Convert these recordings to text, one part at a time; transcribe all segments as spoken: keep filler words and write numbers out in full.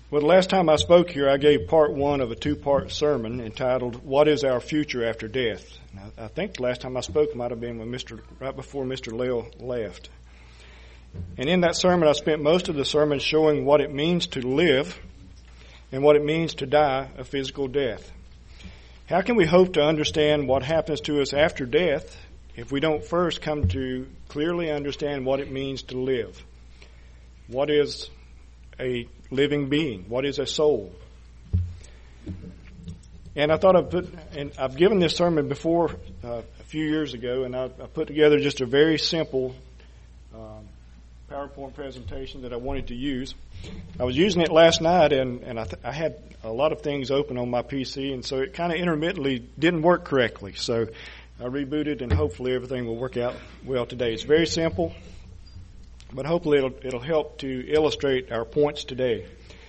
Well, the last time I spoke here, I gave part one of a two-part sermon entitled, What is Our Future After Death? And I, I think the last time I spoke might have been when Mister right before Mister Lale left. And in that sermon, I spent most of the sermon showing what it means to live and what it means to die a physical death. How can we hope to understand what happens to us after death if we don't first come to clearly understand what it means to live? What is a living being? What is a soul? And I thought I'd put, and I've given this sermon before uh, a few years ago, and I, I put together just a very simple um, PowerPoint presentation that I wanted to use. I was using it last night, and, and I, th- I had a lot of things open on my P C, and so it kind of intermittently didn't work correctly. So I rebooted, and hopefully everything will work out well today. It's very simple, but hopefully it'll, it'll help to illustrate our points today.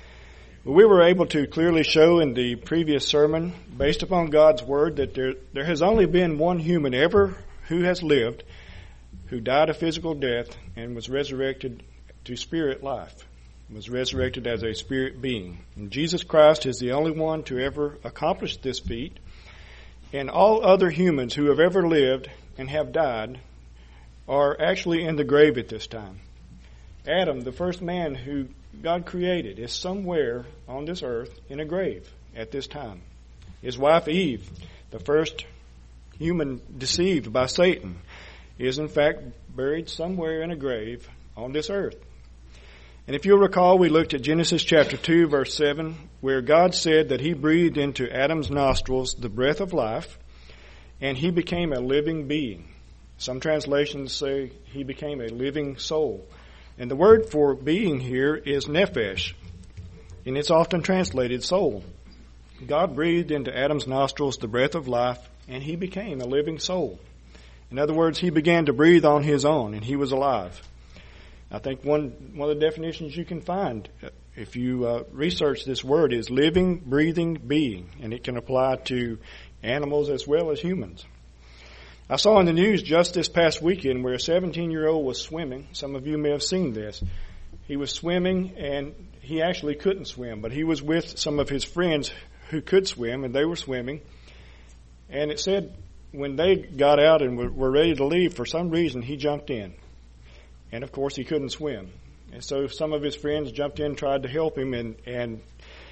We were able to clearly show in the previous sermon, based upon God's Word, that there, there has only been one human ever who has lived, who died a physical death and was resurrected to spirit life, was resurrected as a spirit being. And Jesus Christ is the only one to ever accomplish this feat. And all other humans who have ever lived and have died are actually in the grave at this time. Adam, the first man who God created, is somewhere on this earth in a grave at this time. His wife Eve, the first human deceived by Satan, is in fact buried somewhere in a grave on this earth. And if you'll recall, we looked at Genesis chapter two, verse seven, where God said that He breathed into Adam's nostrils the breath of life, and he became a living being. Some translations say he became a living soul. And the word for being here is nephesh, and it's often translated soul. God breathed into Adam's nostrils the breath of life, and he became a living soul. In other words, he began to breathe on his own, and he was alive. I think one one of the definitions you can find, if you uh, research this word, is living, breathing being, and it can apply to animals as well as humans. I saw in the news just this past weekend where a seventeen-year-old was swimming. Some of you may have seen this. He was swimming, and he actually couldn't swim, but he was with some of his friends who could swim, and they were swimming. And it said when they got out and were, were ready to leave, for some reason he jumped in. And, of course, he couldn't swim. And so some of his friends jumped in and tried to help him, and, and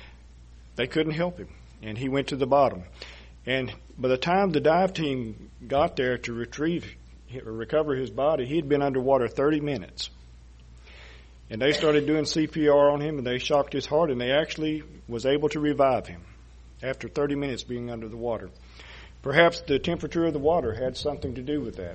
they couldn't help him. And he went to the bottom. And by the time the dive team got there to retrieve or recover his body, he had been underwater thirty minutes. And they started doing C P R on him, and they shocked his heart, and they actually was able to revive him after thirty minutes being under the water. Perhaps the temperature of the water had something to do with that.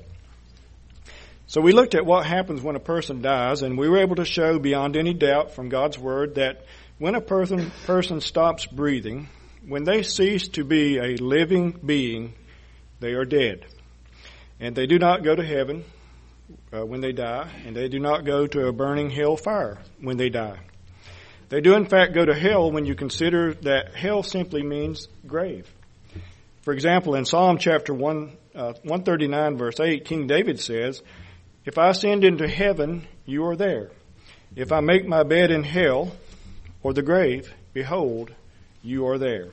So we looked at what happens when a person dies, and we were able to show beyond any doubt from God's Word that when a person, person stops breathing, when they cease to be a living being, they are dead. And they do not go to heaven uh, when they die, and they do not go to a burning hell fire when they die. They do in fact go to hell when you consider that hell simply means grave. For example, in Psalm chapter one, uh, one thirty-nine, verse eight, King David says, "If I ascend into heaven, you are there. If I make my bed in hell or the grave, behold, you are there."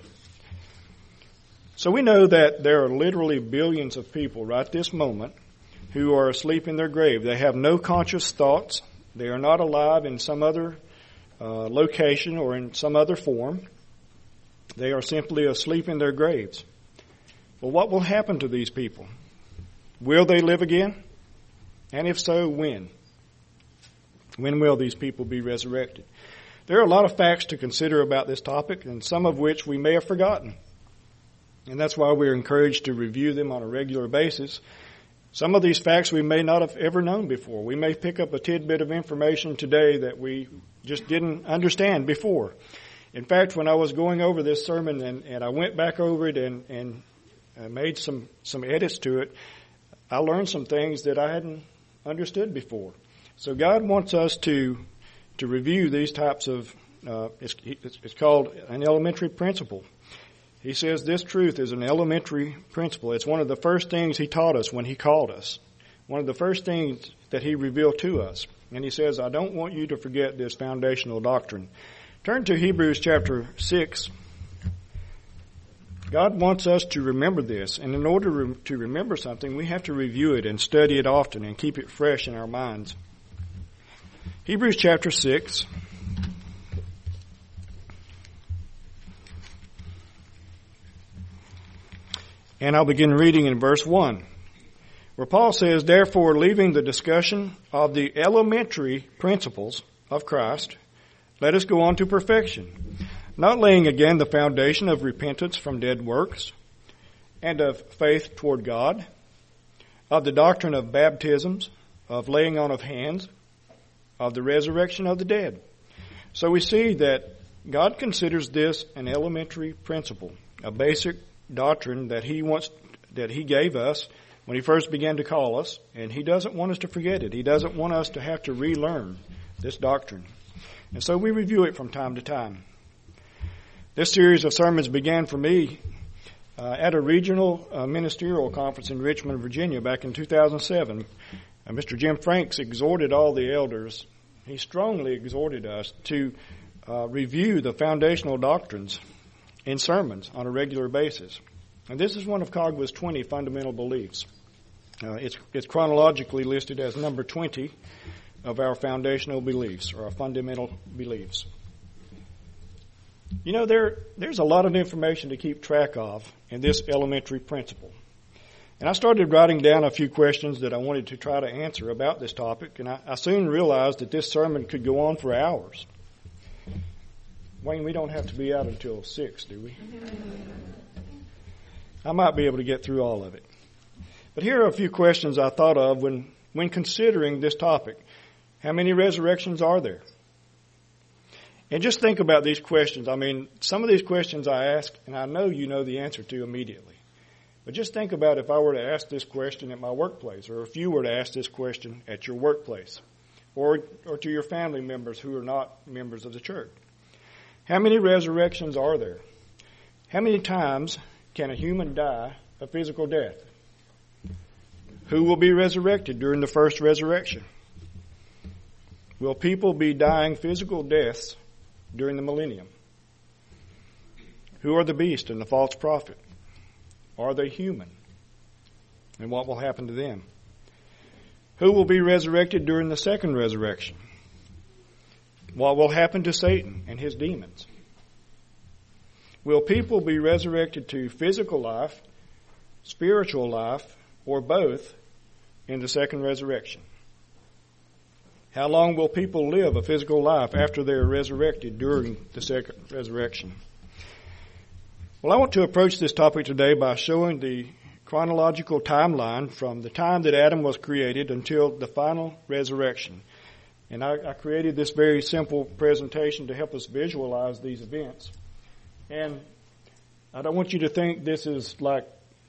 So we know that there are literally billions of people right this moment who are asleep in their grave. They have no conscious thoughts. They are not alive in some other uh, location or in some other form. They are simply asleep in their graves. Well, what will happen to these people? Will they live again? And if so, when? When will these people be resurrected? There are a lot of facts to consider about this topic, and some of which we may have forgotten. And that's why we're encouraged to review them on a regular basis. Some of these facts we may not have ever known before. We may pick up a tidbit of information today that we just didn't understand before. In fact, when I was going over this sermon and, and I went back over it and, and uh, made some, some edits to it, I learned some things that I hadn't understood before. So God wants us to to review these types of, uh, it's, it's called an elementary principle. He says this truth is an elementary principle. It's one of the first things He taught us when He called us. One of the first things that He revealed to us. And He says, I don't want you to forget this foundational doctrine. Turn to Hebrews chapter six. God wants us to remember this, and in order to remember something, we have to review it and study it often and keep it fresh in our minds. Hebrews chapter six. And I'll begin reading in verse one, where Paul says, "Therefore, leaving the discussion of the elementary principles of Christ, let us go on to perfection, not laying again the foundation of repentance from dead works, and of faith toward God, of the doctrine of baptisms, of laying on of hands, of the resurrection of the dead." So we see that God considers this an elementary principle, a basic doctrine that He wants, that He gave us when He first began to call us, and He doesn't want us to forget it. He doesn't want us to have to relearn this doctrine. And so we review it from time to time. This series of sermons began for me uh, at a regional uh, ministerial conference in Richmond, Virginia back in two thousand seven. Uh, Mister Jim Franks exhorted all the elders. He strongly exhorted us to uh, review the foundational doctrines in sermons on a regular basis. And this is one of Cogwa's twenty fundamental beliefs. Uh, it's, it's chronologically listed as number twenty of our foundational beliefs, or our fundamental beliefs. You know, there there's a lot of information to keep track of in this elementary principle. And I started writing down a few questions that I wanted to try to answer about this topic, and I, I soon realized that this sermon could go on for hours. Wayne, we don't have to be out until six, do we? I might be able to get through all of it. But here are a few questions I thought of when, when considering this topic. How many resurrections are there? And just think about these questions. I mean, some of these questions I ask, and I know you know the answer to immediately. But just think about if I were to ask this question at my workplace, or if you were to ask this question at your workplace, or, or to your family members who are not members of the church. How many resurrections are there? How many times can a human die a physical death? Who will be resurrected during the first resurrection? Will people be dying physical deaths during the millennium? Who are the beast and the false prophet? Are they human? And what will happen to them? Who will be resurrected during the second resurrection? What will happen to Satan and his demons? Will people be resurrected to physical life, spiritual life, or both in the second resurrection? How long will people live a physical life after they are resurrected during the second resurrection? Well, I want to approach this topic today by showing the chronological timeline from the time that Adam was created until the final resurrection. And I, I created this very simple presentation to help us visualize these events. And I don't want you to think this is like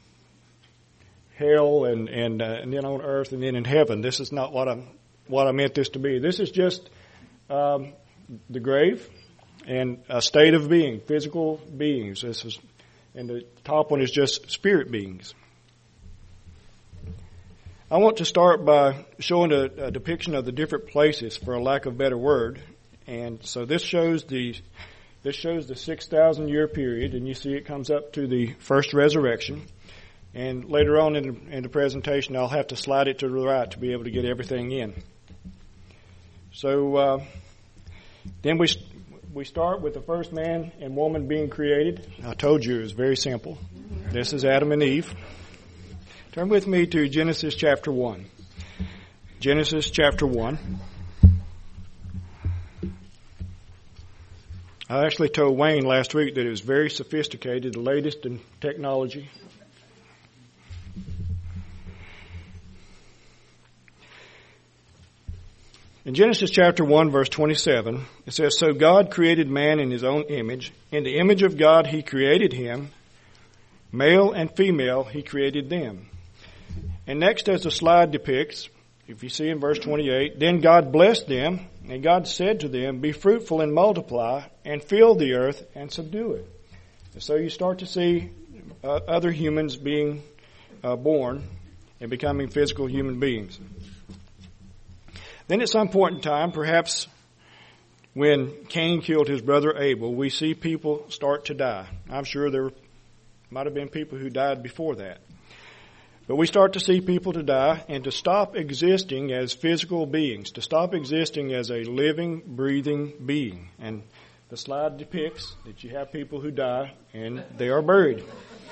hell and and, uh, and then on earth and then in heaven. This is not what I'm what I meant this to be. This is just um, the grave and a state of being, physical beings. This is, and the top one is just spirit beings. I want to start by showing a, a depiction of the different places, for a lack of a better word. And so this shows the this shows the six thousand year period, and you see it comes up to the first resurrection. And later on in the, in the presentation, I'll have to slide it to the right to be able to get everything in. So uh, then we we start with the first man and woman being created. I told you it was very simple. This is Adam and Eve. Turn with me to Genesis chapter one. Genesis chapter one. I actually told Wayne last week that it was very sophisticated, the latest in technology. In Genesis chapter one, verse twenty-seven, it says, "So God created man in his own image. In the image of God he created him. Male and female he created them." And next, as the slide depicts, if you see in verse twenty-eight, "Then God blessed them, and God said to them, Be fruitful and multiply, and fill the earth and subdue it." And so you start to see uh, other humans being uh, born and becoming physical human beings. Then at some point in time, perhaps when Cain killed his brother Abel, we see people start to die. I'm sure there might have been people who died before that. But we start to see people to die and to stop existing as physical beings, to stop existing as a living, breathing being. And the slide depicts that you have people who die and they are buried.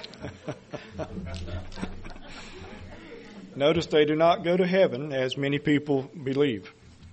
Notice they do not go to heaven, as many people believe.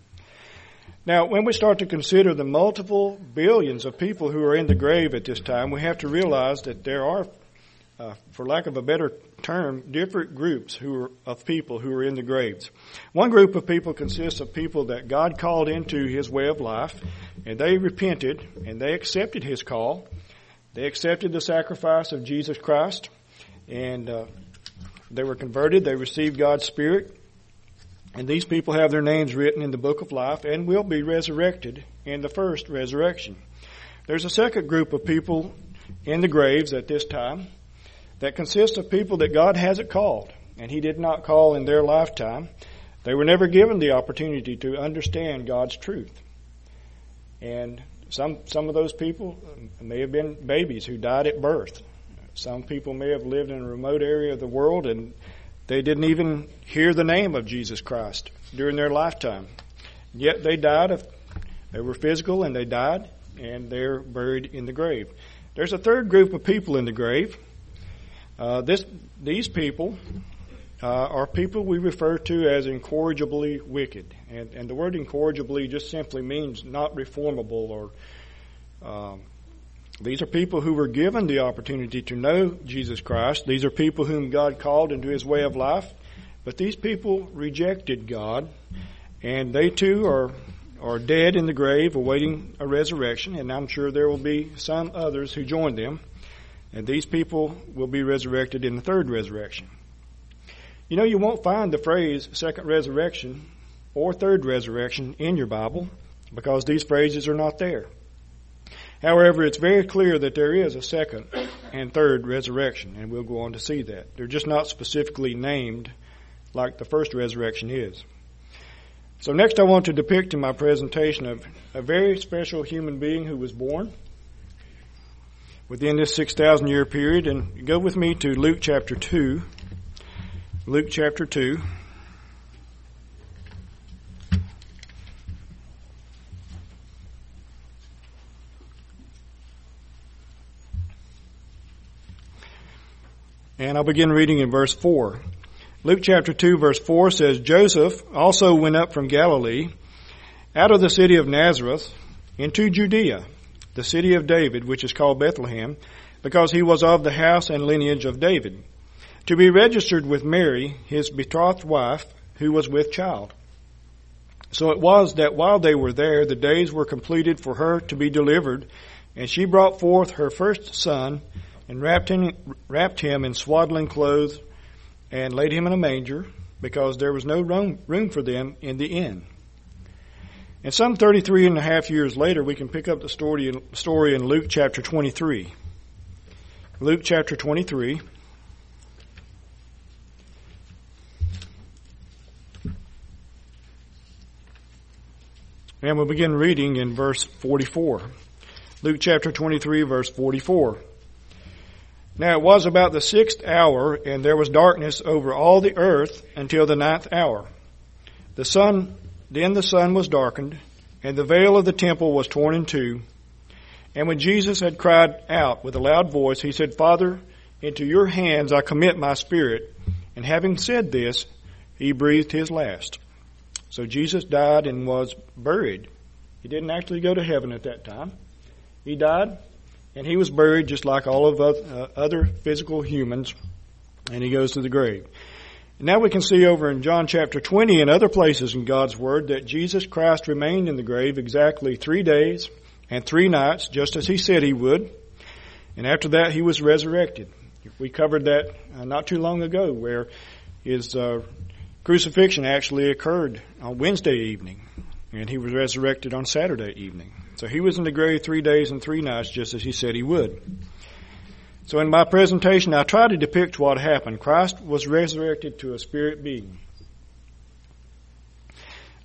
Now, when we start to consider the multiple billions of people who are in the grave at this time, we have to realize that there are, uh, for lack of a better term, different groups who are, of people who are in the graves. One group of people consists of people that God called into His way of life, and they repented, and they accepted His call. They accepted the sacrifice of Jesus Christ, and uh, they were converted. They received God's Spirit. And these people have their names written in the book of life and will be resurrected in the first resurrection. There's a second group of people in the graves at this time that consists of people that God hasn't called, and He did not call in their lifetime. They were never given the opportunity to understand God's truth. And some some of those people may have been babies who died at birth. Some people may have lived in a remote area of the world and they didn't even hear the name of Jesus Christ during their lifetime. Yet they died of, they were physical and they died, and they're buried in the grave. There's a third group of people in the grave. Uh, this, these people uh, are people we refer to as incorrigibly wicked. And, and the word incorrigibly just simply means not reformable, or um, these are people who were given the opportunity to know Jesus Christ. These are people whom God called into His way of life. But these people rejected God, and they too are are dead in the grave awaiting a resurrection, and I'm sure there will be some others who join them. And these people will be resurrected in the third resurrection. You know, you won't find the phrase second resurrection or third resurrection in your Bible because these phrases are not there. However, it's very clear that there is a second and third resurrection, and we'll go on to see that. They're just not specifically named like the first resurrection is. So next I want to depict in my presentation of a very special human being who was born within this six thousand year period. And go with me to Luke chapter two. Luke chapter two. And I'll begin reading in verse four. Luke chapter two, verse four says, Joseph also went up from Galilee, out of the city of Nazareth, into Judea, the city of David, which is called Bethlehem, because he was of the house and lineage of David, to be registered with Mary, his betrothed wife, who was with child. So it was that while they were there, the days were completed for her to be delivered, and she brought forth her first son, and wrapped him, wrapped him in swaddling clothes, and laid him in a manger, because there was no room, room for them in the inn. And some thirty-three and a half years later, we can pick up the story, story in Luke chapter twenty-three. Luke chapter twenty-three. And we'll begin reading in verse forty-four. Luke chapter twenty-three, verse forty-four. Now it was about the sixth hour, and there was darkness over all the earth until the ninth hour. The sun, then the sun was darkened, and the veil of the temple was torn in two. And when Jesus had cried out with a loud voice, he said, Father, into your hands I commit my spirit. And having said this, he breathed his last. So Jesus died and was buried. He didn't actually go to heaven at that time. He died. And he was buried just like all of uh, other physical humans, and he goes to the grave. And now we can see over in John chapter twenty and other places in God's Word that Jesus Christ remained in the grave exactly three days and three nights, just as he said he would. And after that, he was resurrected. We covered that uh, not too long ago, where his uh, crucifixion actually occurred on Wednesday evening, and he was resurrected on Saturday evening. So he was in the grave three days and three nights, just as he said he would. So in my presentation, I try to depict what happened. Christ was resurrected to a spirit being.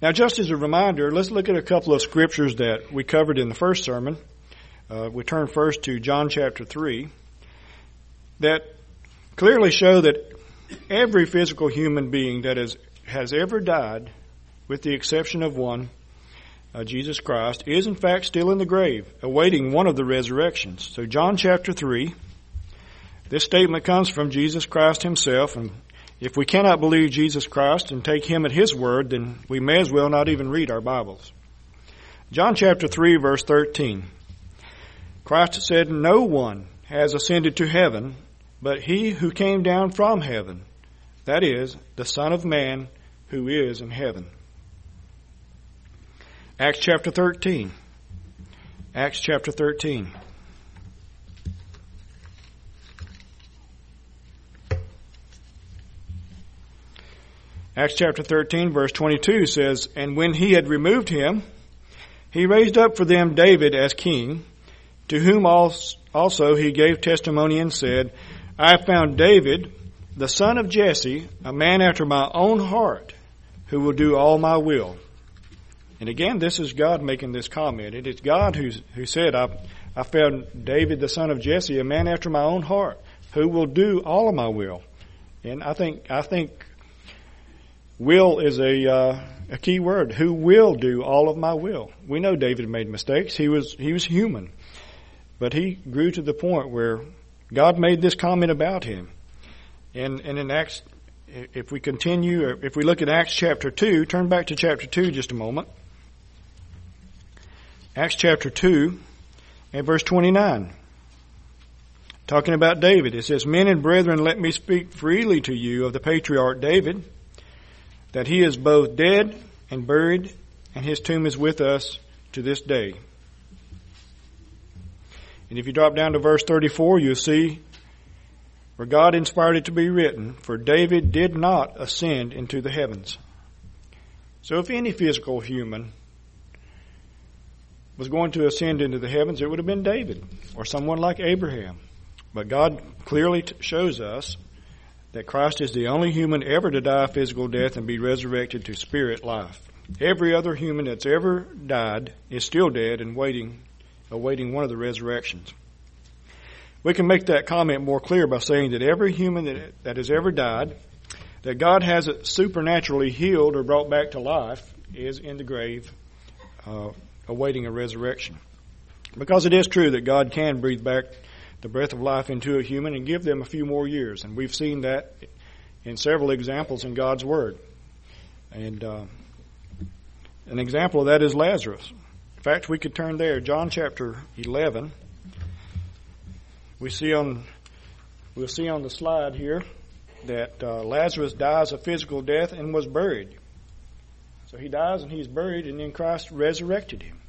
Now, just as a reminder, let's look at a couple of scriptures that we covered in the first sermon. Uh, we turn first to John chapter three, that clearly show that every physical human being that is, has ever died, with the exception of one, uh, Jesus Christ, is in fact still in the grave, awaiting one of the resurrections. So John chapter three, this statement comes from Jesus Christ himself, and if we cannot believe Jesus Christ and take him at his word, then we may as well not even read our Bibles. John chapter three, verse thirteen. Christ said, "No one has ascended to heaven, but he who came down from heaven, that is, the Son of Man who is in heaven." Acts chapter thirteen. Acts chapter thirteen. Acts chapter thirteen, verse twenty-two says, "And when he had removed him, he raised up for them David as king, to whom also he gave testimony and said, I have found David, the son of Jesse, a man after my own heart, who will do all my will." And again, this is God making this comment. It is God who, who said, I, I found David, the son of Jesse, a man after my own heart, who will do all of my will. And I think, I think will is a, uh, a key word. Who will do all of my will? We know David made mistakes. He was, he was human. But he grew to the point where God made this comment about him. And, and in Acts, if we continue, if we look at Acts chapter two, turn back to chapter two just a moment. Acts chapter two and verse twenty-nine. Talking about David, it says, "Men and brethren, let me speak freely to you of the patriarch David, that he is both dead and buried, and his tomb is with us to this day." And if you drop down to verse thirty-four, you'll see where God inspired it to be written, "For David did not ascend into the heavens." So if any physical human was going to ascend into the heavens, it would have been David or someone like Abraham. But God clearly t- shows us that Christ is the only human ever to die a physical death and be resurrected to spirit life. Every other human that's ever died is still dead and waiting, awaiting one of the resurrections. We can make that comment more clear by saying that every human that, that has ever died, that God has supernaturally healed or brought back to life, is in the grave, uh, awaiting a resurrection. Because it is true that God can breathe back the breath of life into a human and give them a few more years. And we've seen that in several examples in God's Word. And uh, an example of that is Lazarus. In fact, we could turn there. John chapter eleven. We see on, we'll see on the slide here that uh, Lazarus dies a physical death and was buried. So he dies and he's buried, and then Christ resurrected him.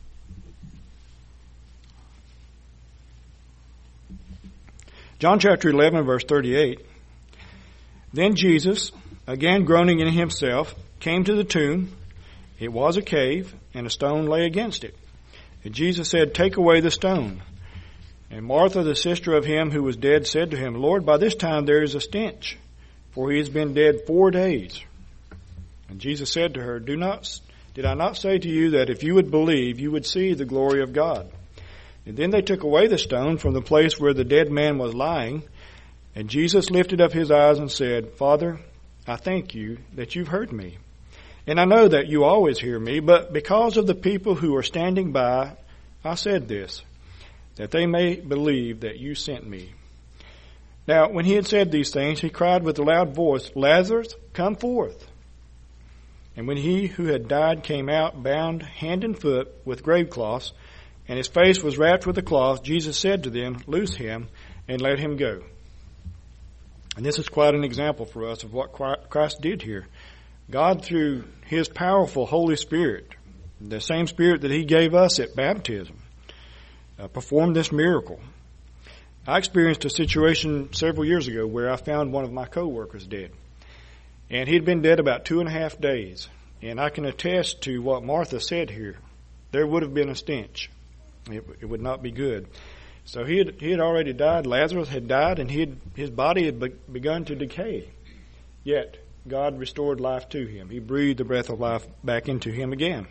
John chapter eleven, verse thirty-eight. "Then Jesus, again groaning in himself, came to the tomb. It was a cave, and a stone lay against it. And Jesus said, Take away the stone. And Martha, the sister of him who was dead, said to him, Lord, by this time there is a stench, for he has been dead four days. And Jesus said to her, Do not, did I not say to you that if you would believe, you would see the glory of God? And then they took away the stone from the place where the dead man was lying. And Jesus lifted up his eyes and said, Father, I thank you that you've heard me. And I know that you always hear me, but because of the people who are standing by, I said this, that they may believe that you sent me. Now, when he had said these things, he cried with a loud voice, Lazarus, come forth. And when he who had died came out, bound hand and foot with grave cloths, and his face was wrapped with a cloth, Jesus said to them, Loose him and let him go. And this is quite an example for us of what Christ did here. God, through his powerful Holy Spirit, the same Spirit that he gave us at baptism, uh, performed this miracle. I experienced a situation several years ago where I found one of my co-workers dead. And he'd been dead about two and a half days. And I can attest to what Martha said here. There would have been a stench. It, it would not be good. So he had, he had already died. Lazarus had died, and he had, his body had be, begun to decay. Yet God restored life to him. He breathed the breath of life back into him again.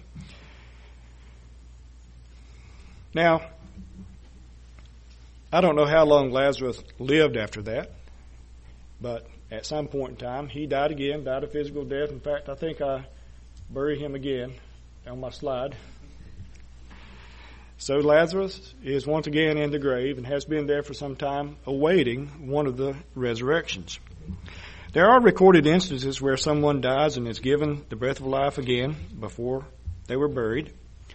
Now, I don't know how long Lazarus lived after that, but at some point in time, he died again, died a physical death. In fact, I think I buried him again on my slide. So Lazarus is once again in the grave and has been there for some time, awaiting one of the resurrections. There are recorded instances where someone dies and is given the breath of life again before they were buried.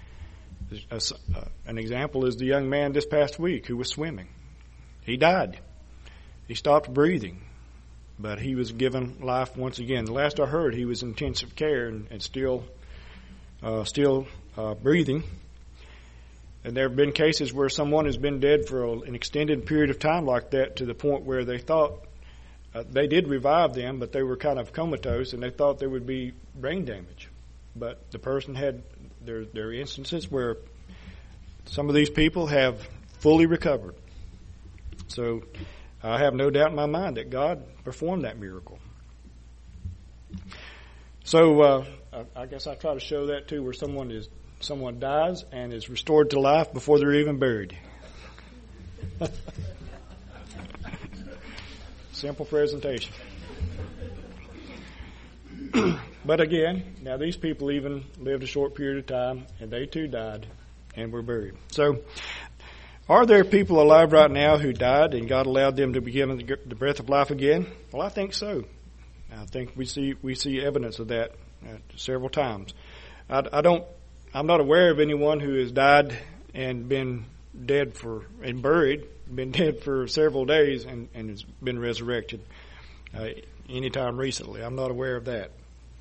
An example is the young man this past week who was swimming. He died. He stopped breathing, but he was given life once again. The last I heard, he was in intensive care and, and still, uh, still uh, breathing. And there have been cases where someone has been dead for a, an extended period of time like that, to the point where they thought uh, they did revive them, but they were kind of comatose, and they thought there would be brain damage. But the person had, there, there are instances where some of these people have fully recovered. So I have no doubt in my mind that God performed that miracle. So uh, I, I guess I try to show that too, where someone is someone dies and is restored to life before they're even buried. Simple presentation. But again, now these people even lived a short period of time, and they too died and were buried. So, are there people alive right now who died and God allowed them to be given the breath of life again? Well, I think so. I think we see we see evidence of that uh, several times. I, I don't. I'm not aware of anyone who has died and been dead for and buried, been dead for several days and, and has been resurrected uh, anytime recently. I'm not aware of that.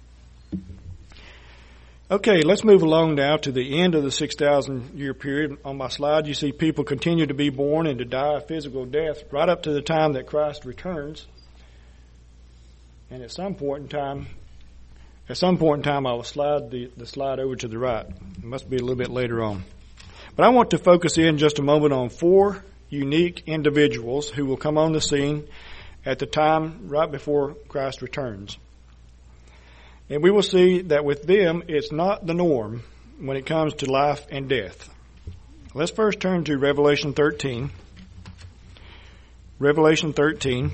Okay, let's move along now to the end of the six thousand year period. On my slide, you see people continue to be born and to die a physical death right up to the time that Christ returns. And at some point in time, at some point in time, I will slide the, the slide over to the right. It must be a little bit later on. But I want to focus in just a moment on four unique individuals who will come on the scene at the time right before Christ returns. And we will see that with them, it's not the norm when it comes to life and death. Let's first turn to Revelation thirteen. Revelation thirteen.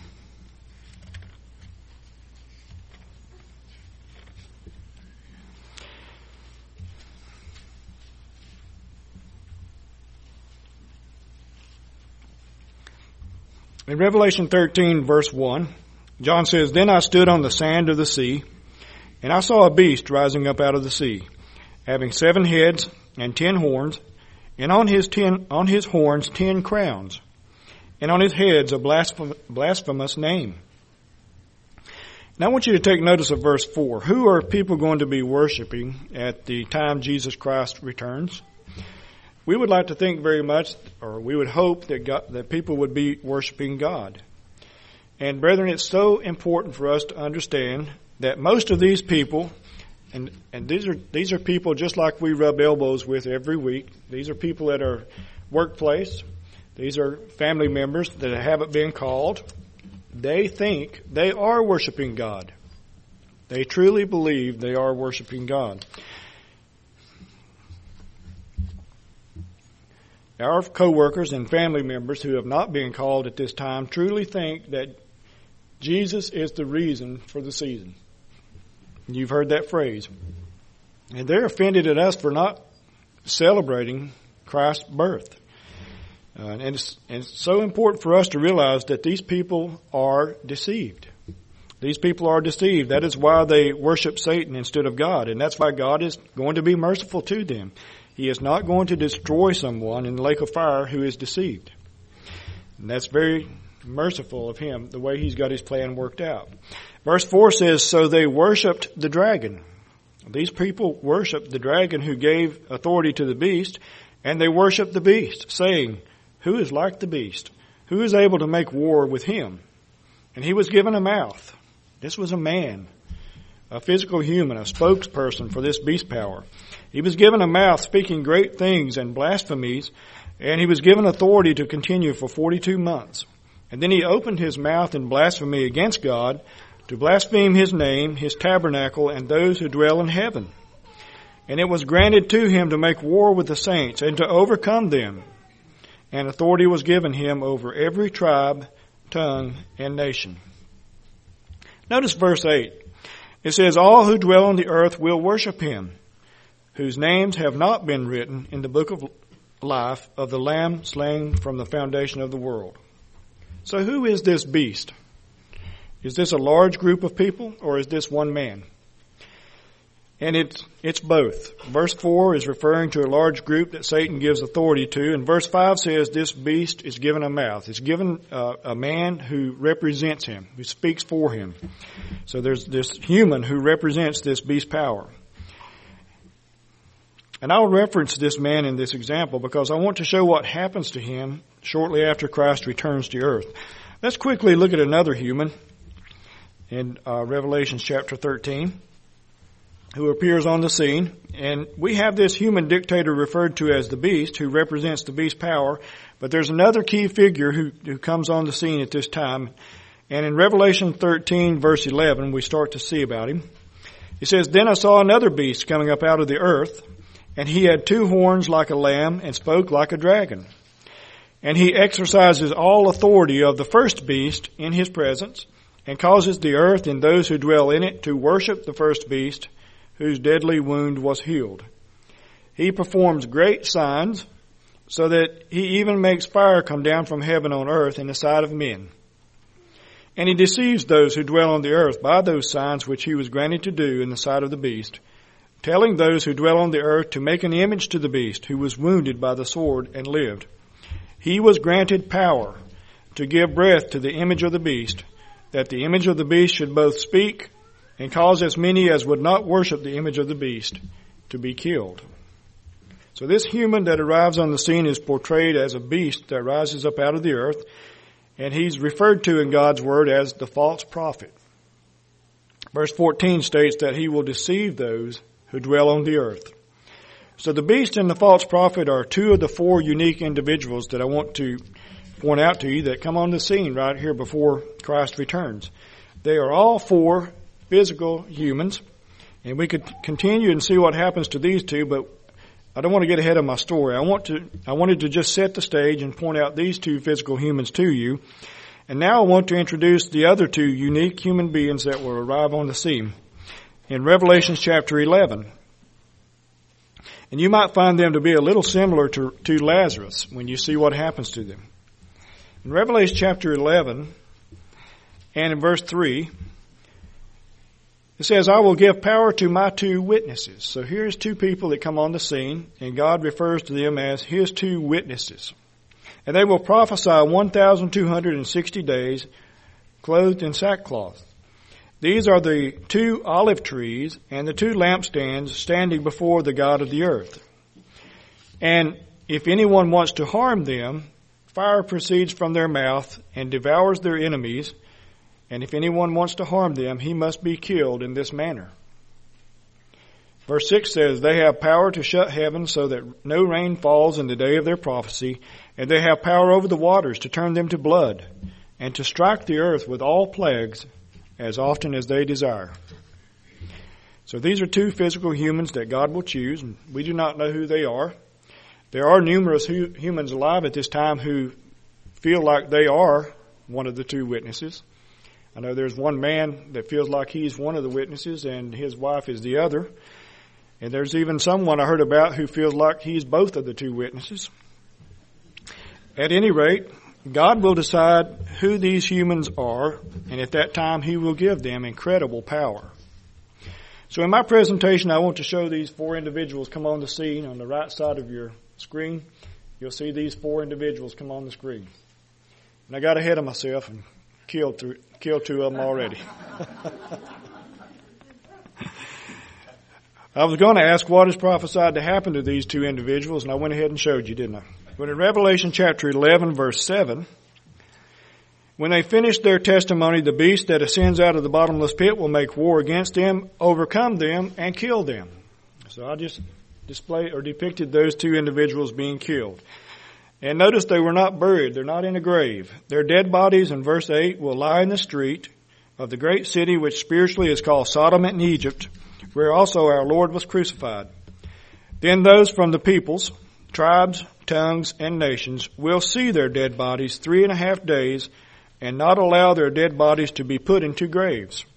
In Revelation thirteen, verse one, John says, "Then I stood on the sand of the sea, and I saw a beast rising up out of the sea, having seven heads and ten horns, and on his ten on his horns ten crowns, and on his heads a blasphem- blasphemous name." Now I want you to take notice of verse four. Who are people going to be worshiping at the time Jesus Christ returns? We would like to think very much, or we would hope that God, that people would be worshiping God. And brethren, it's so important for us to understand that most of these people, and, and these are these are people just like we rub elbows with every week. These are people at our workplace. These are family members that haven't been called. They think they are worshiping God. They truly believe they are worshiping God. Our co-workers and family members who have not been called at this time truly think that Jesus is the reason for the season. You've heard that phrase. And they're offended at us for not celebrating Christ's birth. Uh, and, it's, and it's so important for us to realize that these people are deceived. These people are deceived. That is why they worship Satan instead of God. And that's why God is going to be merciful to them. He is not going to destroy someone in the lake of fire who is deceived. And that's very merciful of him, the way he's got his plan worked out. Verse four says, "So they worshipped the dragon." These people worshipped the dragon who gave authority to the beast, and they worshipped the beast, saying, "Who is like the beast? Who is able to make war with him?" And he was given a mouth. This was a man, a physical human, a spokesperson for this beast power. He was given a mouth speaking great things and blasphemies, and he was given authority to continue for forty-two months. And then he opened his mouth in blasphemy against God, to blaspheme his name, his tabernacle, and those who dwell in heaven. And it was granted to him to make war with the saints and to overcome them. And authority was given him over every tribe, tongue, and nation. Notice verse eight. It says, all who dwell on the earth will worship him, whose names have not been written in the book of life of the Lamb slain from the foundation of the world. So who is this beast? Is this a large group of people, or is this one man? And it's, it's both. Verse four is referring to a large group that Satan gives authority to, and verse five says this beast is given a mouth. It's given uh, a man who represents him, who speaks for him. So there's this human who represents this beast power. And I'll reference this man in this example because I want to show what happens to him shortly after Christ returns to earth. Let's quickly look at another human in uh, Revelation chapter thirteen, who appears on the scene. And we have this human dictator referred to as the beast, who represents the beast power. But there's another key figure who, who comes on the scene at this time. And in Revelation thirteen, verse eleven, we start to see about him. It says, then I saw another beast coming up out of the earth, and he had two horns like a lamb and spoke like a dragon. And he exercises all authority of the first beast in his presence, and causes the earth and those who dwell in it to worship the first beast, whose deadly wound was healed. He performs great signs, so that he even makes fire come down from heaven on earth in the sight of men. And he deceives those who dwell on the earth by those signs which he was granted to do in the sight of the beast, telling those who dwell on the earth to make an image to the beast who was wounded by the sword and lived. He was granted power to give breath to the image of the beast, that the image of the beast should both speak and cause as many as would not worship the image of the beast to be killed. So this human that arrives on the scene is portrayed as a beast that rises up out of the earth, and he's referred to in God's word as the false prophet. Verse fourteen states that he will deceive those who dwell on the earth. So the beast and the false prophet are two of the four unique individuals that I want to point out to you that come on the scene right here before Christ returns. They are all four physical humans, and we could continue and see what happens to these two, but I don't want to get ahead of my story. I want to, I wanted to just set the stage and point out these two physical humans to you. And now I want to introduce the other two unique human beings that will arrive on the scene in Revelation chapter eleven. And you might find them to be a little similar to, to Lazarus when you see what happens to them. In Revelation chapter eleven and in verse three, it says, I will give power to my two witnesses. So here's two people that come on the scene, and God refers to them as his two witnesses. And they will prophesy one thousand two hundred sixty days, clothed in sackcloth. These are the two olive trees and the two lampstands standing before the God of the earth. And if anyone wants to harm them, fire proceeds from their mouth and devours their enemies. And if anyone wants to harm them, he must be killed in this manner. Verse six says, they have power to shut heaven so that no rain falls in the day of their prophecy, and they have power over the waters to turn them to blood, and to strike the earth with all plagues as often as they desire. So these are two physical humans that God will choose, and we do not know who they are. There are numerous hu- humans alive at this time who feel like they are one of the two witnesses. I know there's one man that feels like he's one of the witnesses and his wife is the other. And there's even someone I heard about who feels like he's both of the two witnesses. At any rate, God will decide who these humans are, and at that time he will give them incredible power. So in my presentation, I want to show these four individuals come on the scene. On the right side of your screen, you'll see these four individuals come on the screen. And I got ahead of myself and killed, through, killed two of them already. I was going to ask what is prophesied to happen to these two individuals, and I went ahead and showed you, didn't I? But in Revelation chapter eleven, verse seven, when they finish their testimony, the beast that ascends out of the bottomless pit will make war against them, overcome them, and kill them. So I just displayed or depicted those two individuals being killed. And notice they were not buried. They're not in a grave. Their dead bodies, in verse eight, will lie in the street, of the great city which spiritually is called Sodom and Egypt, where also our Lord was crucified. Then those from the peoples, tribes, tongues, and nations will see their dead bodies three and a half days and not allow their dead bodies to be put into graves.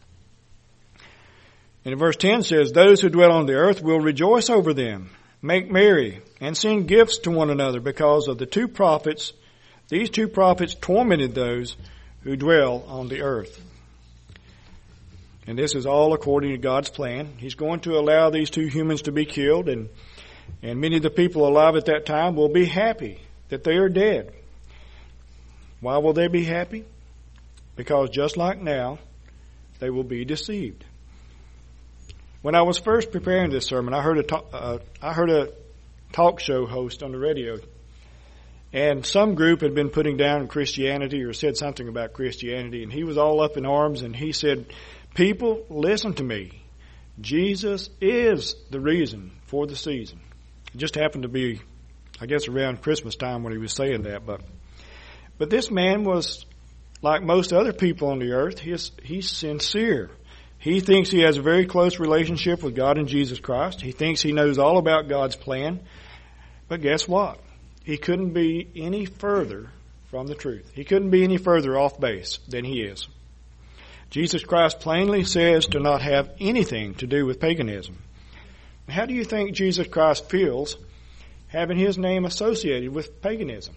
And verse ten says, those who dwell on the earth will rejoice over them, make merry, and send gifts to one another because of the two prophets. These two prophets tormented those who dwell on the earth. And this is all according to God's plan. He's going to allow these two humans to be killed, and, and many of the people alive at that time will be happy that they are dead. Why will they be happy? Because just like now, they will be deceived. When I was first preparing this sermon, I heard a talk, uh, I heard a talk show host on the radio, and some group had been putting down Christianity or said something about Christianity, and he was all up in arms, and he said, people, listen to me. Jesus is the reason for the season. It just happened to be, I guess, around Christmas time when he was saying that, but but this man was like most other people on the earth. He's, he's sincere. He thinks he has a very close relationship with God and Jesus Christ. He thinks he knows all about God's plan. But guess what? He couldn't be any further from the truth. He couldn't be any further off base than he is. Jesus Christ plainly says to not have anything to do with paganism. How do you think Jesus Christ feels having his name associated with paganism?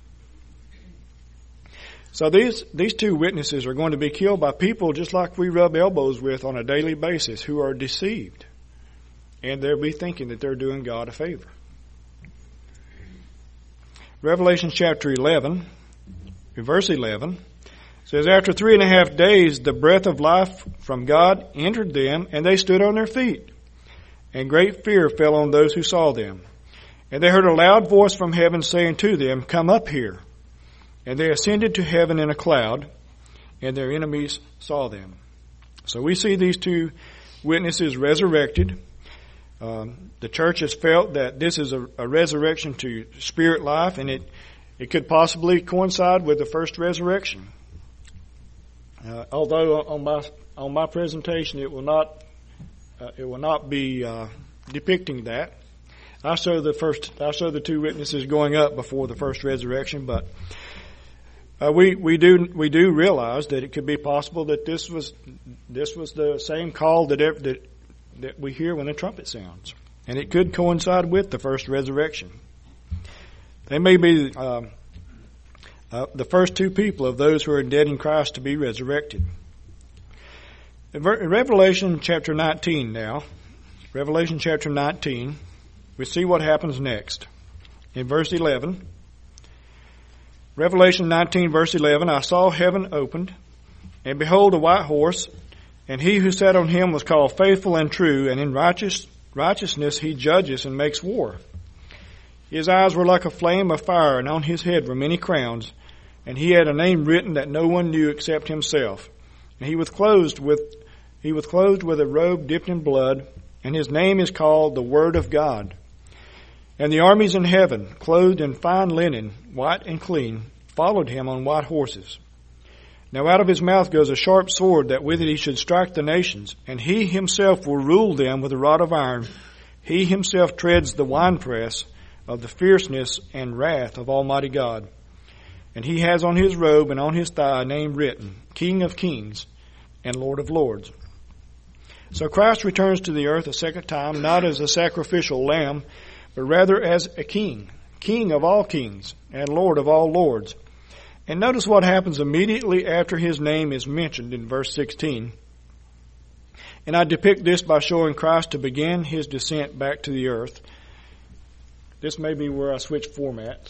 So these, these two witnesses are going to be killed by people just like we rub elbows with on a daily basis who are deceived. And they'll be thinking that they're doing God a favor. Revelation chapter eleven, verse eleven, says, after three and a half days the breath of life from God entered them, and they stood on their feet. And great fear fell on those who saw them. And they heard a loud voice from heaven saying to them, come up here. And they ascended to heaven in a cloud, and their enemies saw them. So we see these two witnesses resurrected. Um, the church has felt that this is a, a resurrection to spirit life, and it, it could possibly coincide with the first resurrection. Uh, although on my on my presentation it will not uh, it will not be uh, depicting that. I show the first I show the two witnesses going up before the first resurrection, but. Uh, we, we do we do realize that it could be possible that this was this was the same call that that that we hear when the trumpet sounds, and it could coincide with the first resurrection. They may be um, uh, the first two people of those who are dead in Christ to be resurrected. In Revelation chapter nineteen now, Revelation chapter nineteen, we see what happens next. In verse eleven. Revelation nineteen, verse eleven, I saw heaven opened, and behold a white horse, and he who sat on him was called Faithful and True, and in righteous, righteousness he judges and makes war. His eyes were like a flame of fire, and on his head were many crowns, and he had a name written that no one knew except himself. And he was clothed with, he was clothed with a robe dipped in blood, and his name is called the Word of God. And the armies in heaven, clothed in fine linen, white and clean, followed him on white horses. Now out of his mouth goes a sharp sword, that with it he should strike the nations, and he himself will rule them with a rod of iron. He himself treads the winepress of the fierceness and wrath of Almighty God. And he has on his robe and on his thigh a name written, King of Kings and Lord of Lords. So Christ returns to the earth a second time, not as a sacrificial lamb, but rather as a king, king of all kings and Lord of all lords. And notice what happens immediately after his name is mentioned in verse sixteen. And I depict this by showing Christ to begin his descent back to the earth. This may be where I switch formats.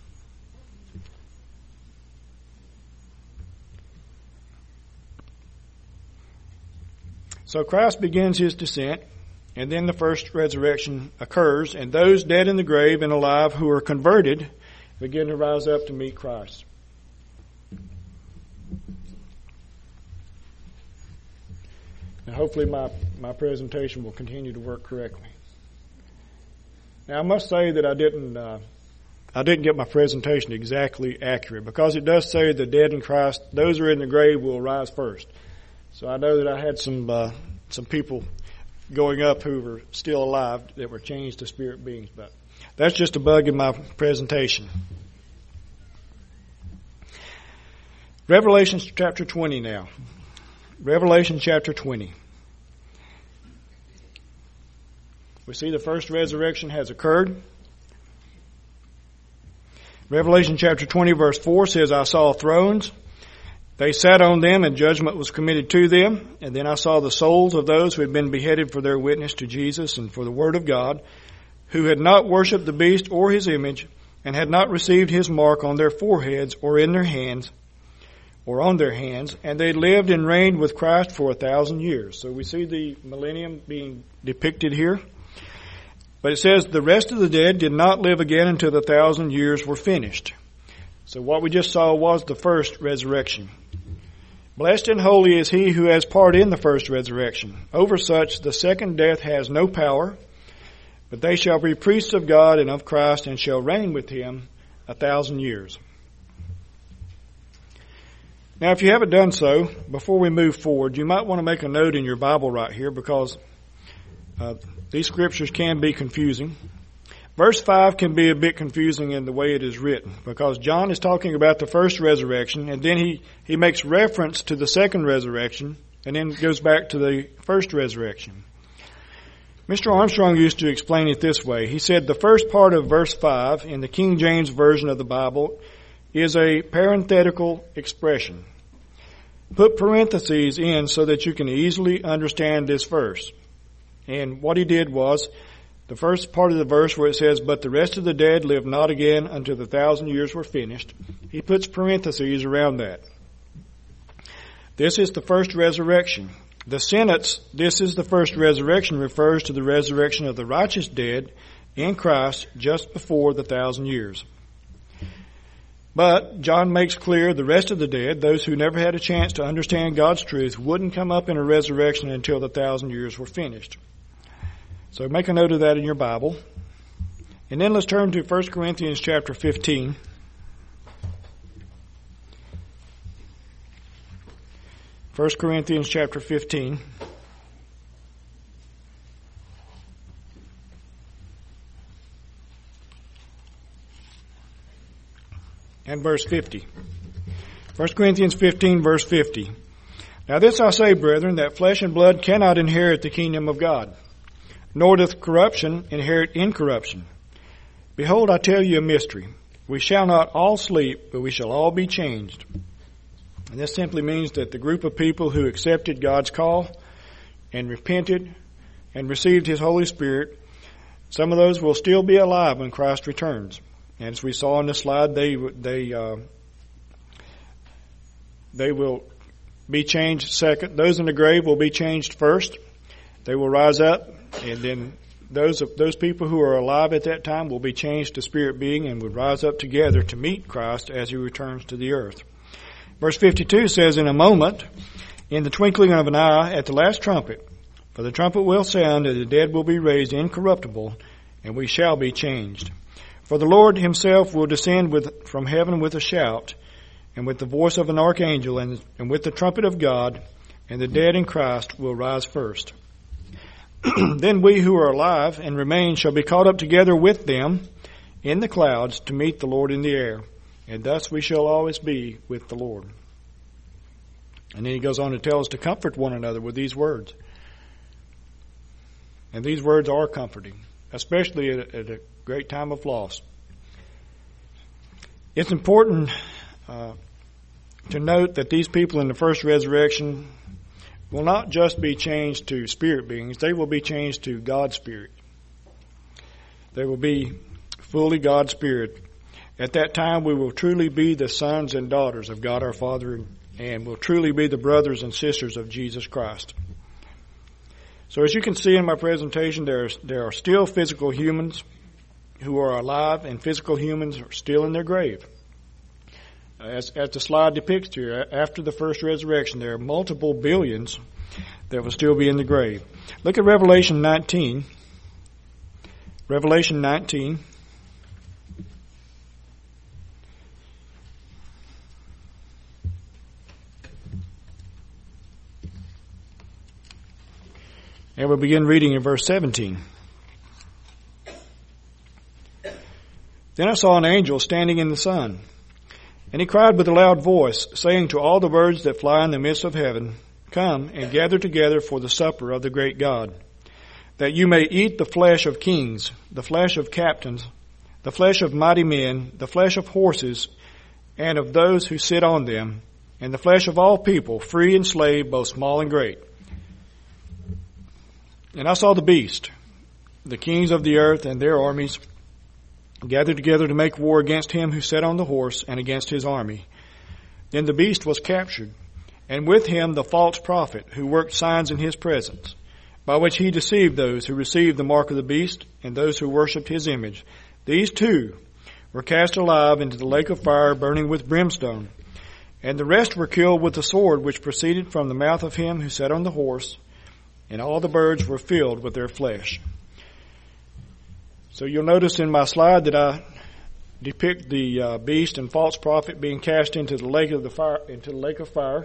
So Christ begins his descent. And then the first resurrection occurs, and those dead in the grave and alive who are converted begin to rise up to meet Christ. And hopefully my, my presentation will continue to work correctly. Now I must say that I didn't uh, I didn't get my presentation exactly accurate because it does say the dead in Christ, those who are in the grave will rise first. So I know that I had some uh, some people going up who were still alive that were changed to spirit beings, but that's just a bug in my presentation. Revelation chapter twenty now. Revelation chapter twenty. We see the first resurrection has occurred. Revelation chapter twenty verse four says, I saw thrones. They sat on them and judgment was committed to them. And then I saw the souls of those who had been beheaded for their witness to Jesus and for the word of God, who had not worshipped the beast or his image and had not received his mark on their foreheads or in their hands or on their hands. And they lived and reigned with Christ for a thousand years. So we see the millennium being depicted here. But it says the rest of the dead did not live again until the thousand years were finished. So what we just saw was the first resurrection. Blessed and holy is he who has part in the first resurrection. Over such the second death has no power, but they shall be priests of God and of Christ and shall reign with him a thousand years. Now, if you haven't done so, before we move forward, you might want to make a note in your Bible right here because uh, these scriptures can be confusing. Verse five can be a bit confusing in the way it is written because John is talking about the first resurrection and then he, he makes reference to the second resurrection and then goes back to the first resurrection. Mister Armstrong used to explain it this way. He said the first part of verse five in the King James Version of the Bible is a parenthetical expression. Put parentheses in so that you can easily understand this verse. And what he did was, the first part of the verse where it says, but the rest of the dead live not again until the thousand years were finished, he puts parentheses around that. This is the first resurrection. The sentence, this is the first resurrection, refers to the resurrection of the righteous dead in Christ just before the thousand years. But John makes clear the rest of the dead, those who never had a chance to understand God's truth, wouldn't come up in a resurrection until the thousand years were finished. So make a note of that in your Bible. And then let's turn to First Corinthians chapter fifteen. First Corinthians chapter fifteen. And verse fifty. First Corinthians fifteen, verse fifty. Now this I say, brethren, that flesh and blood cannot inherit the kingdom of God, nor doth corruption inherit incorruption. Behold, I tell you a mystery. We shall not all sleep, but we shall all be changed. And this simply means that the group of people who accepted God's call and repented and received His Holy Spirit, some of those will still be alive when Christ returns. And as we saw on the slide, they they uh, they will be changed second. Those in the grave will be changed first. They will rise up, and then those those people who are alive at that time will be changed to spirit being and will rise up together to meet Christ as He returns to the earth. Verse fifty-two says, in a moment, in the twinkling of an eye, at the last trumpet, for the trumpet will sound, and the dead will be raised incorruptible, and we shall be changed. For the Lord Himself will descend with, from heaven with a shout, and with the voice of an archangel, and, and with the trumpet of God, and the dead in Christ will rise first. Then we who are alive and remain shall be caught up together with them in the clouds to meet the Lord in the air, and thus we shall always be with the Lord. And then he goes on to tell us to comfort one another with these words. And these words are comforting, especially at, at a great time of loss. It's important uh, to note that these people in the first resurrection will not just be changed to spirit beings, they will be changed to God's Spirit. They will be fully God's Spirit. At that time we will truly be the sons and daughters of God our Father, and will truly be the brothers and sisters of Jesus Christ. So as you can see in my presentation, there are, there are still physical humans who are alive, and physical humans are still in their grave. As, as the slide depicts here, after the first resurrection, there are multiple billions that will still be in the grave. Look at Revelation nineteen. Revelation nineteen. And we'll begin reading in verse seventeen. Then I saw an angel standing in the sun, and he cried with a loud voice, saying to all the birds that fly in the midst of heaven, Come and gather together for the supper of the great God, that you may eat the flesh of kings, the flesh of captains, the flesh of mighty men, the flesh of horses, and of those who sit on them, and the flesh of all people, free and slave, both small and great. And I saw the beast, the kings of the earth and their armies, gathered together to make war against him who sat on the horse and against his army. Then the beast was captured, and with him the false prophet who worked signs in his presence, by which he deceived those who received the mark of the beast and those who worshipped his image. These two were cast alive into the lake of fire burning with brimstone, and the rest were killed with the sword which proceeded from the mouth of him who sat on the horse, and all the birds were filled with their flesh. So you'll notice in my slide that I depict the uh, beast and false prophet being cast into the lake of the fire, into the lake of fire,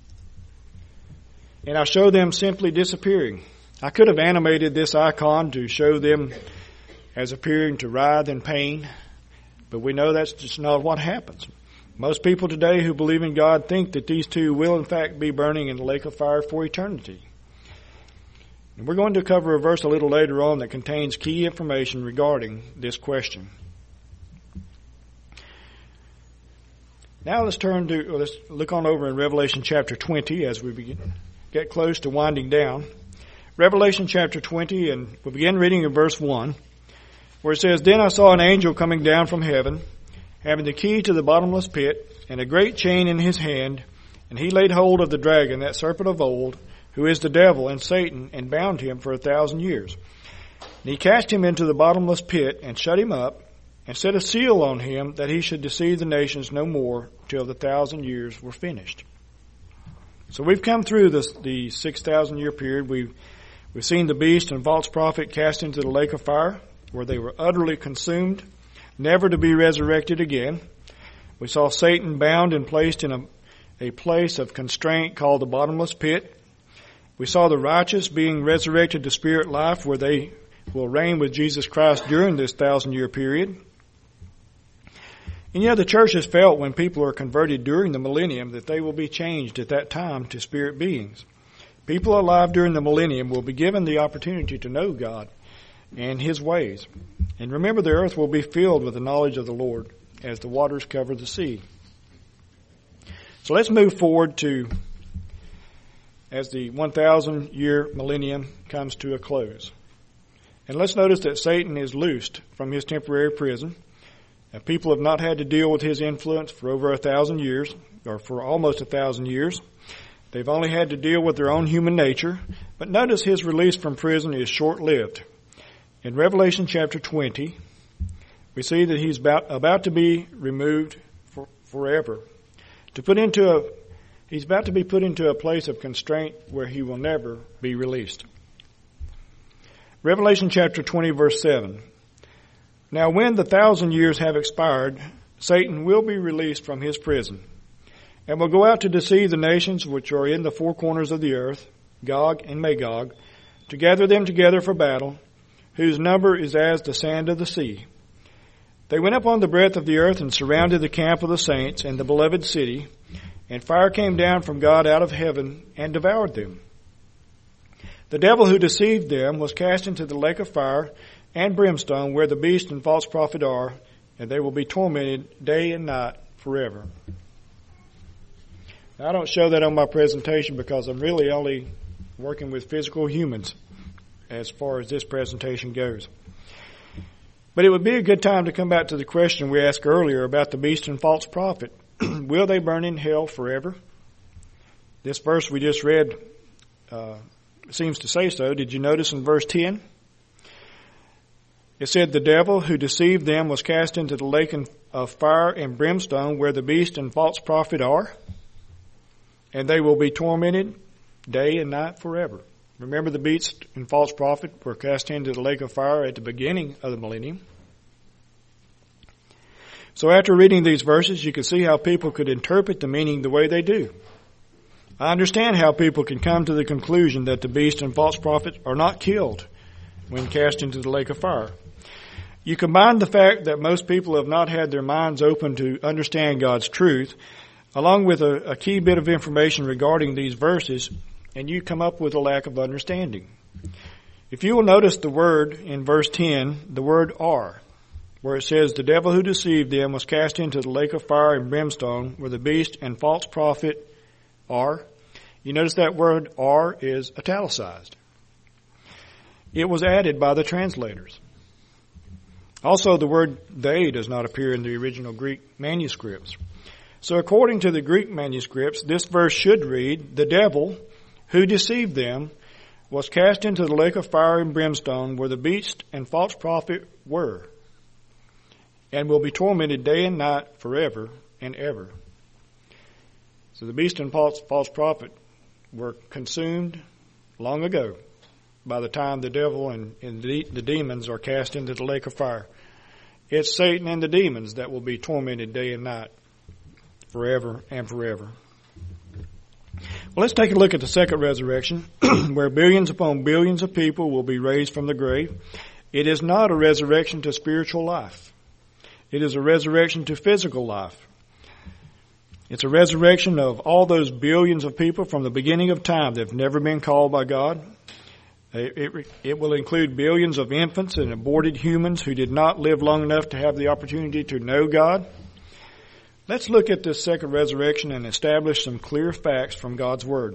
and I show them simply disappearing. I could have animated this icon to show them as appearing to writhe in pain, but we know that's just not what happens. Most people today who believe in God think that these two will in fact be burning in the lake of fire for eternity. And we're going to cover a verse a little later on that contains key information regarding this question. Now let's turn to, let's look on over in Revelation chapter twenty as we begin, get close to winding down. Revelation chapter twenty, and we'll begin reading in verse one, where it says, Then I saw an angel coming down from heaven, having the key to the bottomless pit, and a great chain in his hand, and he laid hold of the dragon, that serpent of old, who is the devil and Satan, and bound him for a thousand years. And he cast him into the bottomless pit, and shut him up, and set a seal on him, that he should deceive the nations no more, till the thousand years were finished. So we've come through this, the six thousand year period. We've, we've seen the beast and false prophet cast into the lake of fire, where they were utterly consumed, never to be resurrected again. We saw Satan bound and placed in a, a place of constraint called the bottomless pit. We saw the righteous being resurrected to spirit life, where they will reign with Jesus Christ during this thousand-year period. And yet the church has felt when people are converted during the millennium that they will be changed at that time to spirit beings. People alive during the millennium will be given the opportunity to know God and His ways. And remember, the earth will be filled with the knowledge of the Lord as the waters cover the sea. So let's move forward to as the one thousand year millennium comes to a close. And let's notice that Satan is loosed from his temporary prison. And people have not had to deal with his influence for over a thousand years, or for almost a thousand years. They've only had to deal with their own human nature. But notice his release from prison is short-lived. In Revelation chapter twenty, we see that he's about, about to be removed for, forever. To put into a He's about to be put into a place of constraint where he will never be released. Revelation chapter twenty, verse seven. Now when the thousand years have expired, Satan will be released from his prison, and will go out to deceive the nations which are in the four corners of the earth, Gog and Magog, to gather them together for battle, whose number is as the sand of the sea. They went up on the breadth of the earth and surrounded the camp of the saints and the beloved city, and fire came down from God out of heaven and devoured them. The devil who deceived them was cast into the lake of fire and brimstone, where the beast and false prophet are, and they will be tormented day and night forever. Now, I don't show that on my presentation because I'm really only working with physical humans as far as this presentation goes. But it would be a good time to come back to the question we asked earlier about the beast and false prophet. Will they burn in hell forever? This verse we just read uh, seems to say so. Did you notice in verse ten? It said, the devil who deceived them was cast into the lake of fire and brimstone, where the beast and false prophet are, and they will be tormented day and night forever. Remember, the beast and false prophet were cast into the lake of fire at the beginning of the millennium. So after reading these verses, you can see how people could interpret the meaning the way they do. I understand how people can come to the conclusion that the beast and false prophet are not killed when cast into the lake of fire. You combine the fact that most people have not had their minds open to understand God's truth, along with a, a key bit of information regarding these verses, and you come up with a lack of understanding. If you will notice the word in verse ten, the word are, where it says, the devil who deceived them was cast into the lake of fire and brimstone, where the beast and false prophet are. You notice that word are is italicized. It was added by the translators. Also, the word they does not appear in the original Greek manuscripts. So according to the Greek manuscripts, this verse should read, the devil who deceived them was cast into the lake of fire and brimstone, where the beast and false prophet were, and will be tormented day and night forever and ever. So the beast and false, false prophet were consumed long ago by the time the devil and, and the, the demons are cast into the lake of fire. It's Satan and the demons that will be tormented day and night forever and forever. Well, let's take a look at the second resurrection, where billions upon billions of people will be raised from the grave. It is not a resurrection to spiritual life. It is a resurrection to physical life. It's a resurrection of all those billions of people from the beginning of time that have never been called by God. It, it, it will include billions of infants and aborted humans who did not live long enough to have the opportunity to know God. Let's look at this second resurrection and establish some clear facts from God's Word.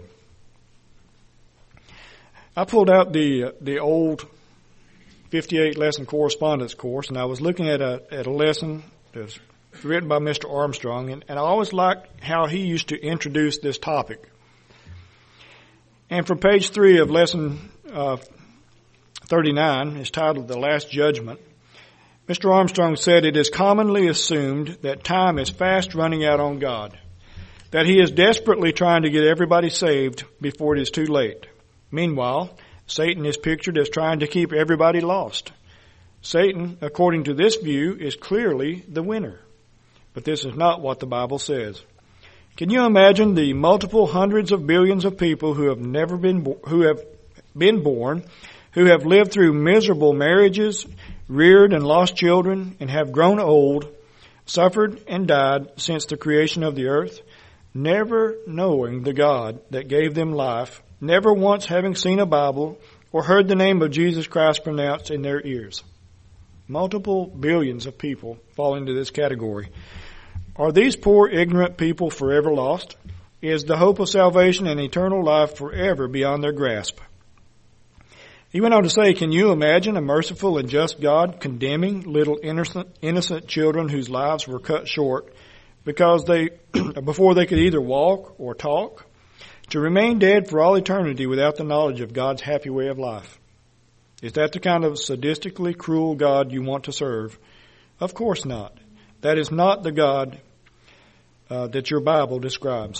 I pulled out the the old fifty-eight lesson correspondence course, and I was looking at a at a lesson that was written by Mister Armstrong, and, and I always liked how he used to introduce this topic. And from page three of lesson uh, thirty-nine, is titled The Last Judgment, Mister Armstrong said, it is commonly assumed that time is fast running out on God, that he is desperately trying to get everybody saved before it is too late. Meanwhile, Satan is pictured as trying to keep everybody lost. Satan, according to this view, is clearly the winner. But this is not what the Bible says. Can you imagine the multiple hundreds of billions of people who have never been, bo- who have been born, who have lived through miserable marriages, reared and lost children, and have grown old, suffered and died since the creation of the earth, never knowing the God that gave them life, never once having seen a Bible or heard the name of Jesus Christ pronounced in their ears? Multiple billions of people fall into this category. Are these poor, ignorant people forever lost? Is the hope of salvation and eternal life forever beyond their grasp? He went on to say, can you imagine a merciful and just God condemning little innocent, innocent children whose lives were cut short because they, before they could either walk or talk, to remain dead for all eternity without the knowledge of God's happy way of life? Is that the kind of sadistically cruel God you want to serve? Of course not. That is not the God uh, that your Bible describes.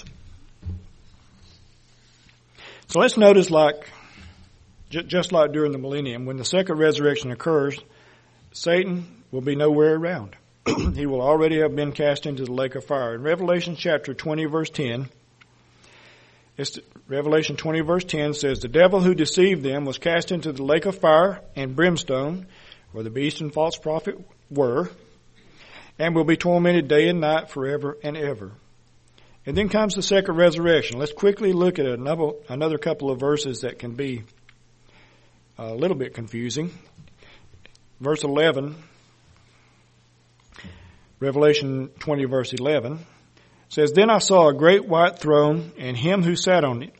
So let's notice, like, j- just like during the millennium, when the second resurrection occurs, Satan will be nowhere around. He will already have been cast into the lake of fire. In Revelation chapter twenty, verse ten, it's, Revelation twenty, verse ten says, the devil who deceived them was cast into the lake of fire and brimstone, where the beast and false prophet were, and will be tormented day and night forever and ever. And then comes the second resurrection. Let's quickly look at another, another couple of verses that can be a little bit confusing. Verse eleven, Revelation twenty, verse eleven, says, then I saw a great white throne, and him who sat on it,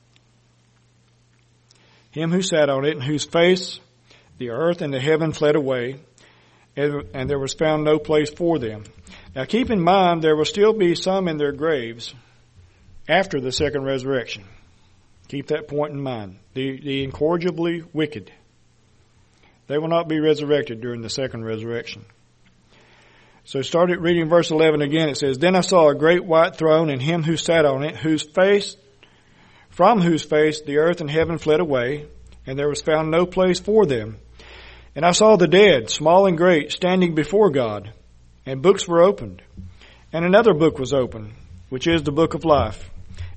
him who sat on it, and whose face the earth and the heaven fled away, and there was found no place for them. Now keep in mind, there will still be some in their graves after the second resurrection. Keep that point in mind. The, the incorrigibly wicked. They will not be resurrected during the second resurrection. So started reading verse eleven again. It says, then I saw a great white throne, and him who sat on it, whose face, from whose face the earth and heaven fled away, and there was found no place for them. And I saw the dead, small and great, standing before God, and books were opened. And another book was opened, which is the book of life.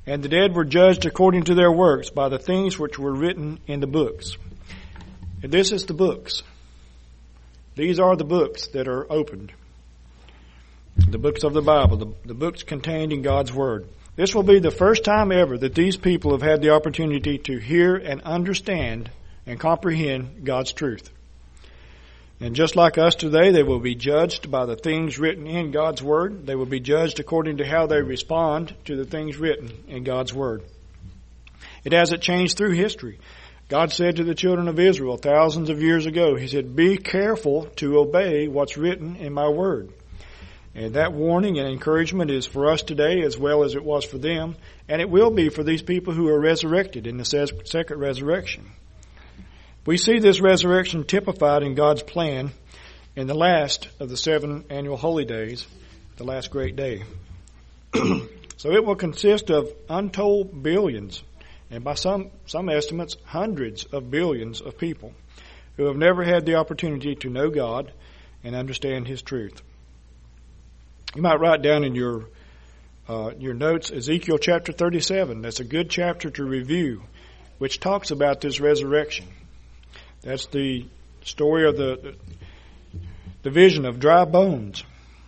And the dead were judged according to their works by the things which were written in the books. And this is the books. These are the books that are opened. The books of the Bible, the, the books contained in God's Word. This will be the first time ever that these people have had the opportunity to hear and understand and comprehend God's truth. And just like us today, they will be judged by the things written in God's Word. They will be judged according to how they respond to the things written in God's Word. It hasn't changed through history. God said to the children of Israel thousands of years ago, He said, be careful to obey what's written in my Word. And that warning and encouragement is for us today as well as it was for them. And it will be for these people who are resurrected in the second resurrection. We see this resurrection typified in God's plan in the last of the seven annual holy days, the last great day. So it will consist of untold billions, and by some, some estimates, hundreds of billions of people who have never had the opportunity to know God and understand His truth. You might write down in your uh, your notes Ezekiel chapter thirty-seven. That's a good chapter to review, which talks about this resurrection. That's the story of the the vision of dry bones.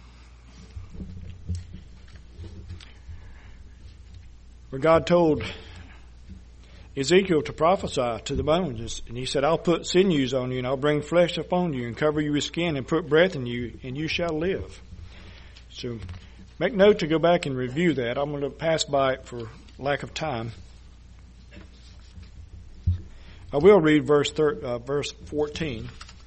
Where God told Ezekiel to prophesy to the bones. And He said, I'll put sinews on you, and I'll bring flesh upon you, and cover you with skin, and put breath in you, and you shall live. So make note to go back and review that. I'm going to pass by it for lack of time. I will read verse thir- uh, verse fourteen.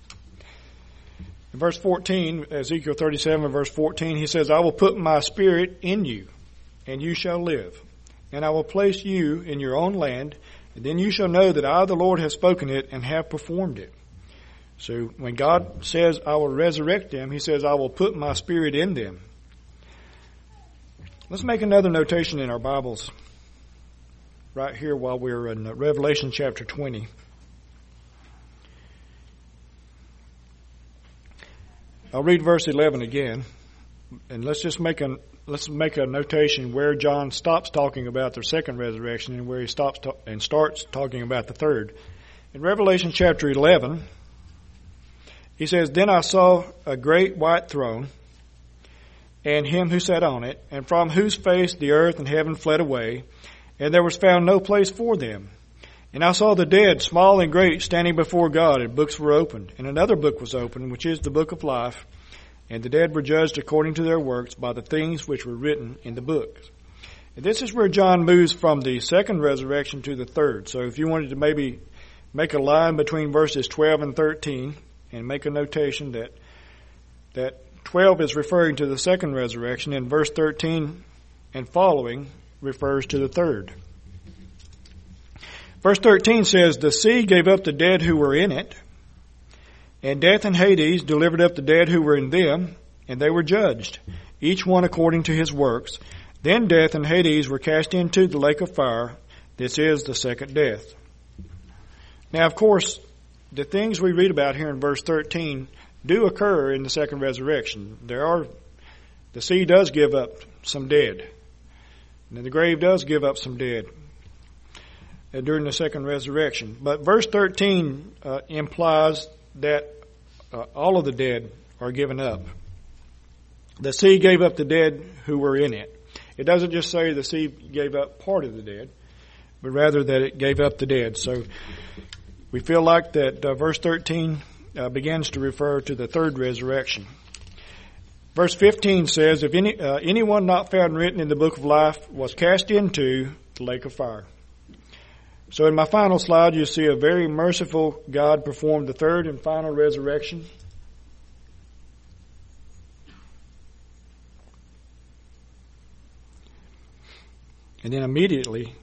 In verse fourteen, Ezekiel thirty-seven, verse fourteen, He says, I will put my spirit in you, and you shall live. And I will place you in your own land, and then you shall know that I, the Lord, have spoken it and have performed it. So when God says, I will resurrect them, He says, I will put my spirit in them. Let's make another notation in our Bibles right here while we're in Revelation chapter twenty. I'll read verse eleven again, and let's just make a let's make a notation where John stops talking about the second resurrection and where he stops to, and starts talking about the third. In Revelation chapter eleven, he says, Then I saw a great white throne, and Him who sat on it, and from whose face the earth and heaven fled away, and there was found no place for them. And I saw the dead, small and great, standing before God, and books were opened. And another book was opened, which is the book of life. And the dead were judged according to their works by the things which were written in the books. And this is where John moves from the second resurrection to the third. So if you wanted to maybe make a line between verses twelve and thirteen, and make a notation that that twelve is referring to the second resurrection, and verse thirteen and following refers to the third. Verse thirteen says, The sea gave up the dead who were in it, and death and Hades delivered up the dead who were in them, and they were judged, each one according to his works. Then death and Hades were cast into the lake of fire. This is the second death. Now, of course, the things we read about here in verse thirteen do occur in the second resurrection. There are, the sea does give up some dead, and the grave does give up some dead during the second resurrection. But verse thirteen uh, implies that uh, all of the dead are given up. The sea gave up the dead who were in it. It doesn't just say the sea gave up part of the dead, but rather that it gave up the dead. So we feel like that uh, verse thirteen uh, begins to refer to the third resurrection. Verse fifteen says, If any uh, anyone not found written in the book of life was cast into the lake of fire. So in my final slide, you see a very merciful God performed the third and final resurrection. And then immediately,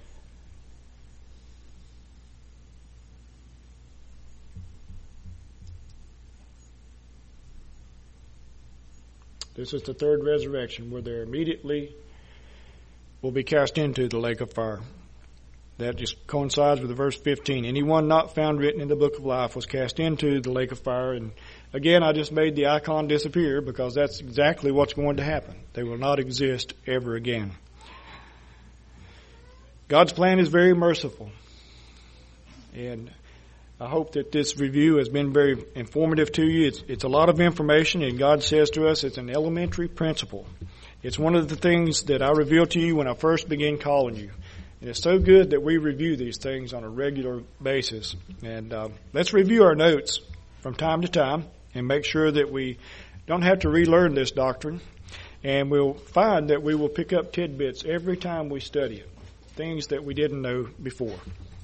this is the third resurrection where they immediately will be cast into the lake of fire. That just coincides with the verse fifteen. Anyone not found written in the book of life was cast into the lake of fire. And again, I just made the icon disappear because that's exactly what's going to happen. They will not exist ever again. God's plan is very merciful. And I hope that this review has been very informative to you. It's, it's a lot of information, and God says to us it's an elementary principle. It's one of the things that I revealed to you when I first began calling you. And it's so good that we review these things on a regular basis. And uh, let's review our notes from time to time and make sure that we don't have to relearn this doctrine. And we'll find that we will pick up tidbits every time we study it, things that we didn't know before.